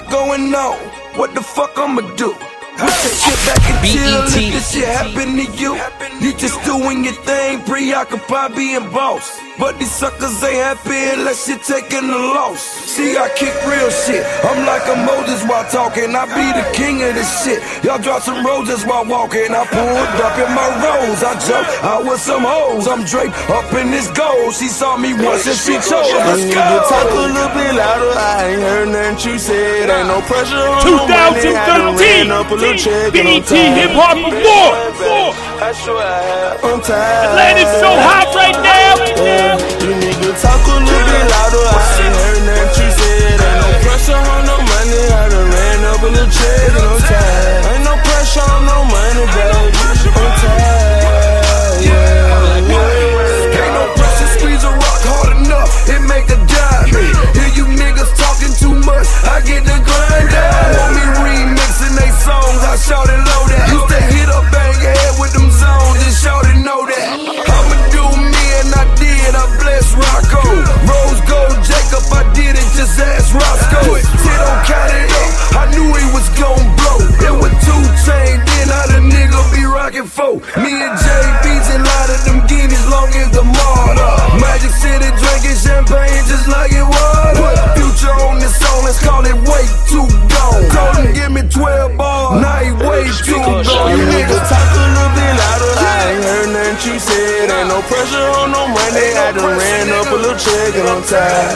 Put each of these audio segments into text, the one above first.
lot going on. What the fuck I'ma do? We should sit back and chill if this shit happen to you. You just doing your thing, preoccupied being boss. But these suckers ain't happy unless you're taking a loss. See, I kick real shit. I'm like a Moses while talking. I be the king of this shit. Y'all drop some roses while walking. I pulled up in my rose. I jumped out with some hoes. I'm draped up in this gold. She saw me once and she chose. Let's go. Talk a little bit louder. I ain't heard nothing you said. Ain't no pressure on no money. Had to ran up a little check. BET Hip Hop Awards. I'm tired. Atlanta's so hot right now. You need to talk a little bit louder. I ain't heard nothing you said. Ain't no pressure on no money. I done ran up a little check and I'm tired. Ain't no pressure on no money, baby. I'm tired. Ain't no pressure, squeeze a rock hard enough, it make a diamond. Hear you niggas talking too much, I get the grind down. Want me remixing they songs, I shout it low that. Used to hit up bang your head with them zones and shout it know that. I'ma do me and I did, I bless Rocco. Rose gold Jacob, I did it, just ask Roscoe. Sit on count it up, I knew he was gon' blow. It was 2 Chainz, then how the nigga be rockin' 4. Me and JB's and lot of them guineas long as the martyr. Magic City drinking champagne just like it water. Future on this song, let's call it way too gone. Told him give me 12 bars, now he way too gone. You niggas talk a little bit louder. I ain't heard nothing you said. Ain't no pressure on no money. I done ran up a little check and I'm tired.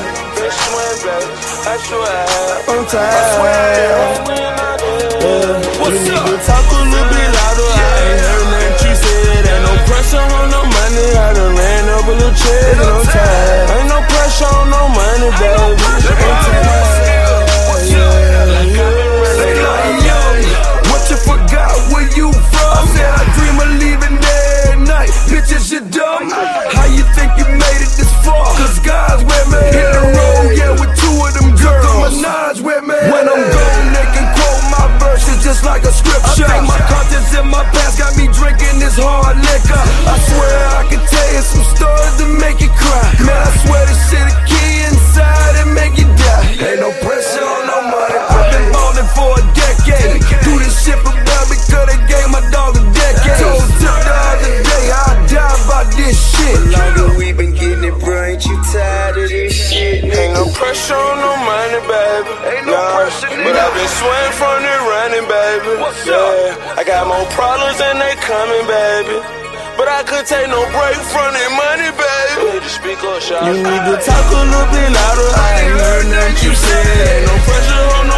I'm tired. You niggas talk a little bit louder. I ain't heard nothing you said. Ain't no pressure on no money. I done ran up a little check and I'm tired. Ain't no pressure on no money, baby. I'm tired. What you forgot where you from? I said I dream of leaving there at night. Bitches, you dumb. How you think you made it this far? Cause guys with me. Hit the road, yeah, with 2 of them girls. Minaj with me. When I'm gone, they can quote my verses just like a scripture. I think my conscience in my past got me drinking this hard liquor. I swear I can tell you some stories to make you cry. Man, I swear this shit a key inside and make you die. Ain't no pressure on no money. I've been ballin' for a decade. Do this shit for bad because they gave my dog a decade. Told Tip the other day I'd die by this shit. Longer we been getting it, bro. Ain't you tired of this shit? Ain't no pressure on no money, baby. Ain't no pressure, nigga. But I've been swaying from it running, baby. What's up? I got more problems and they coming, baby. But I couldn't take no break from that money, baby. You need to talk a little bit louder. I ain't heard nothing you said. Ain't no pressure on no